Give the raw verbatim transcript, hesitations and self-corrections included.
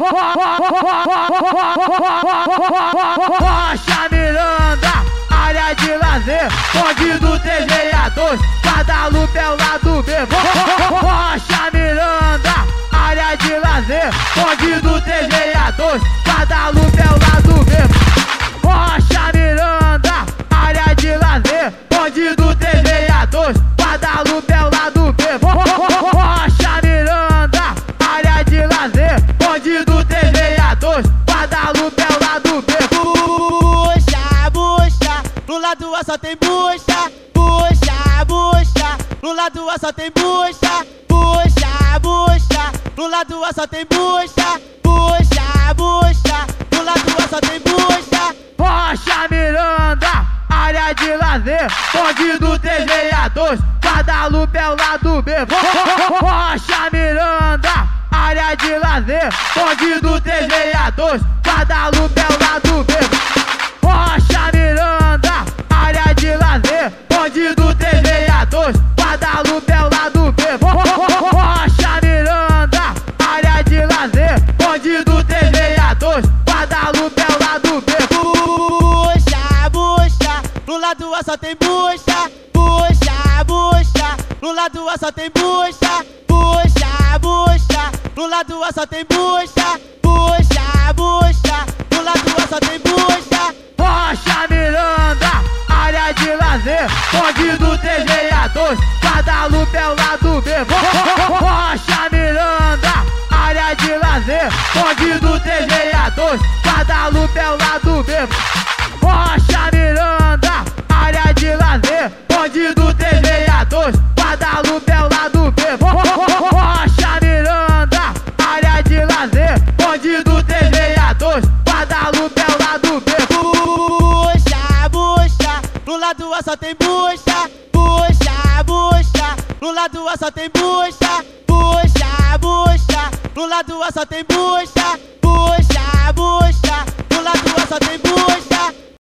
Rocha Miranda, área de lazer, bonde do T G A dois, Guadalupe é o lado B. Rocha Miranda, área de lazer, bonde do T G A dois, Guadalupe é o lado B. Rocha Miranda, área de lazer, bonde do T G A dois, Guadalupe é o lado B. Rocha Miranda, área de lazer, bonde do T G A dois, Guadalupe é o lado B. Bucha, bucha, no lado A só tem bucha. Bucha, bucha, no lado A só tem bucha. Bucha, bucha, no lado A só tem bucha. Bucha, bucha, no lado A só tem bucha. Rocha Miranda, área de lazer, bonde do T G A dois, Guadalupe é o lado B. Rocha Miranda, área de lazer, bonde do T G A dois, Guadalupe é o lado B. Rocha Miranda, área de lazer, bonde do T G A dois, Guadalupe é o lado B. Rocha Miranda, área de lazer, bonde do T G A dois, Guadalupe é o lado B. Bucha, bucha, no lado A só tem bucha. Bucha, bucha, no lado A só tem bucha. Bucha, bucha, no lado A só tem bucha. Bucha, bucha, no lado A só tem bucha. Rocha Miranda, área de lazer, bonde do T G A dois, Guadalupe é o lado B. Rocha Miranda, área de lazer, bonde do T G A dois, Guadalupe é o lado B. Rocha Miranda, área de lazer, bonde do T G A dois, Guadalupe é o lado B. Rocha Miranda, área de lazer, bonde do T G A dois, Guadalupe é o lado B. Bucha, bucha, no lado A só tem bucha. Bucha, bucha, no lado A só tem bucha. Bucha, bucha, no lado A só tem bucha. Bucha, bucha, no lado A só tem bucha.